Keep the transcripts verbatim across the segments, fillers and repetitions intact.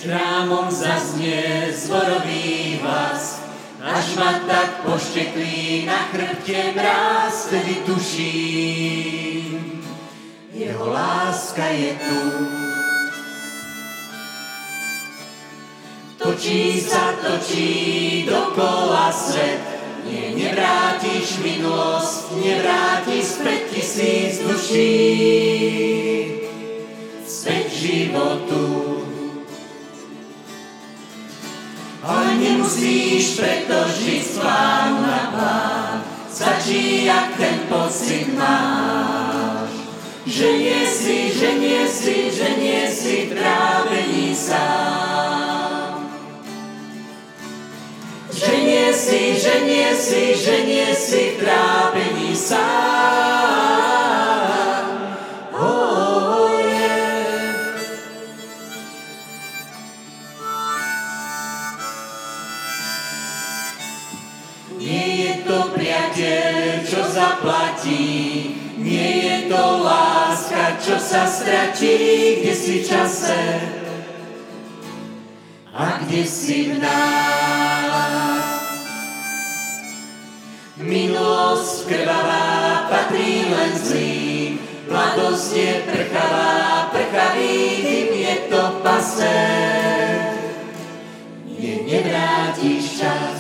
Chrámom zaznie zborový hlas, až ma tak pošteklí na chrbte mráz, vtedy tuším, jeho láska je tu. Točí sa, točí dokola svet, nie, nevrátiš minulosť, nevrátiš späť tisíc duší, späť životu. Ale nemusíš preto žiť z plánu na plán, stačí, jak ten pocit máš. Že nie si, že nie si, že nie si v trápení sám. Že nie si, že nie si, že nie si v trápení sám. Oh, yeah. Nie je to priateľ, čo zaplatí, nie je to láska, čo sa stratí, kde si v čase a kde si v nás. Minulosť krvavá patrí len zlým, mladosť je prchavá, prchavý dym je to pasé. Nie, nevrátiš čas,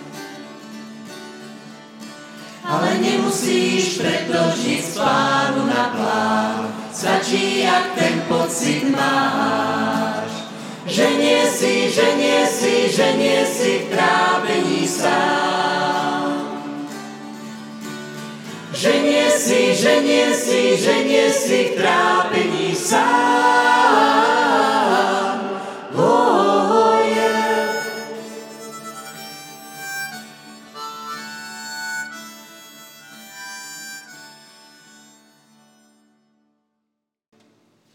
ale nemusíš preto žiť z plánu na plán, stačí, jak ten pocit máš. Že nie si, že nie si, že nie si v trápení sám. Že nie si, že nie si, že nie si v trápení sám.